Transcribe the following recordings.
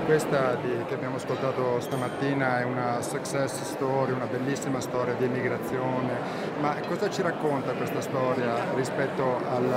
Che abbiamo ascoltato stamattina è una success story, una bellissima storia di emigrazione, ma cosa ci racconta questa storia rispetto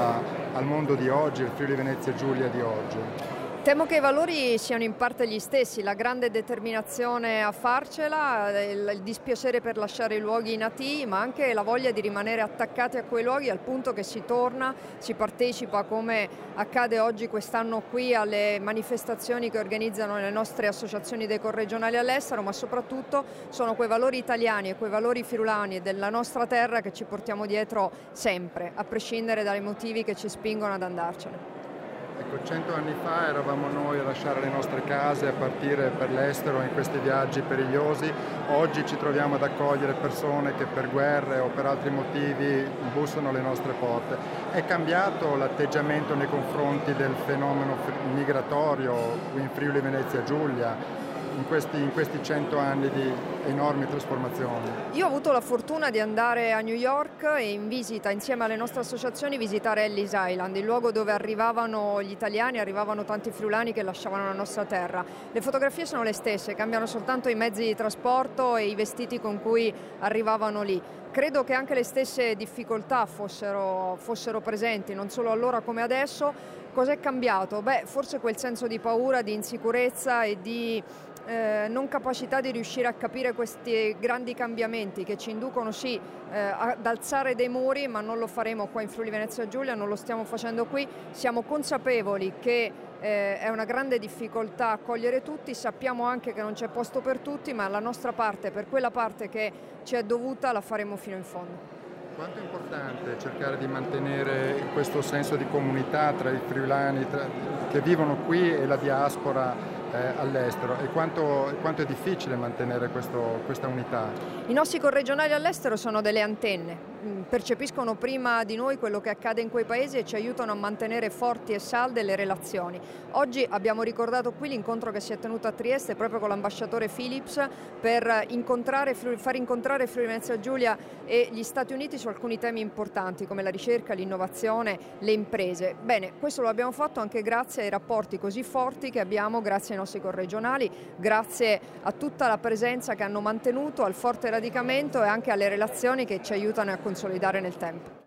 al mondo di oggi, il Friuli Venezia Giulia di oggi? Temo che i valori siano in parte gli stessi, la grande determinazione a farcela, il dispiacere per lasciare i luoghi nati, ma anche la voglia di rimanere attaccati a quei luoghi al punto che si torna, si partecipa come accade oggi quest'anno qui alle manifestazioni che organizzano le nostre associazioni dei corregionali all'estero, ma soprattutto sono quei valori italiani e quei valori friulani e della nostra terra che ci portiamo dietro sempre, a prescindere dai motivi che ci spingono ad andarcene. Ecco, 100 anni fa eravamo noi a lasciare le nostre case, a partire per l'estero in questi viaggi perigliosi. Oggi ci troviamo ad accogliere persone che per guerre o per altri motivi bussano alle nostre porte. È cambiato l'atteggiamento nei confronti del fenomeno migratorio qui in Friuli Venezia Giulia in questi 100 anni di enormi trasformazioni? Io ho avuto la fortuna di andare a New York e in visita insieme alle nostre associazioni visitare Ellis Island, il luogo dove arrivavano gli italiani, arrivavano tanti friulani che lasciavano la nostra terra. Le fotografie sono le stesse, cambiano soltanto i mezzi di trasporto e i vestiti con cui arrivavano lì. Credo che anche le stesse difficoltà fossero presenti, non solo allora come adesso. Cos'è cambiato? Beh, forse quel senso di paura, di insicurezza e di non capacità di riuscire a capire questi grandi cambiamenti che ci inducono sì ad alzare dei muri, ma non lo faremo qua in Friuli Venezia Giulia, non lo stiamo facendo qui. Siamo consapevoli che è una grande difficoltà accogliere tutti, sappiamo anche che non c'è posto per tutti, ma la nostra parte, per quella parte che ci è dovuta, la faremo fino in fondo. Quanto è importante cercare di mantenere questo senso di comunità tra i friulani che vivono qui e la diaspora all'estero, e quanto è difficile mantenere questa unità? I nostri corregionali all'estero sono delle antenne, percepiscono prima di noi quello che accade in quei paesi e ci aiutano a mantenere forti e salde le relazioni. Oggi abbiamo ricordato qui l'incontro che si è tenuto a Trieste proprio con l'ambasciatore Philips per far incontrare Friuli Venezia Giulia e gli Stati Uniti su alcuni temi importanti come la ricerca, l'innovazione, le imprese. Bene, questo lo abbiamo fatto anche grazie ai rapporti così forti che abbiamo grazie ai nostri corregionali, grazie a tutta la presenza che hanno mantenuto, al forte radicamento e anche alle relazioni che ci aiutano a consolidare nel tempo.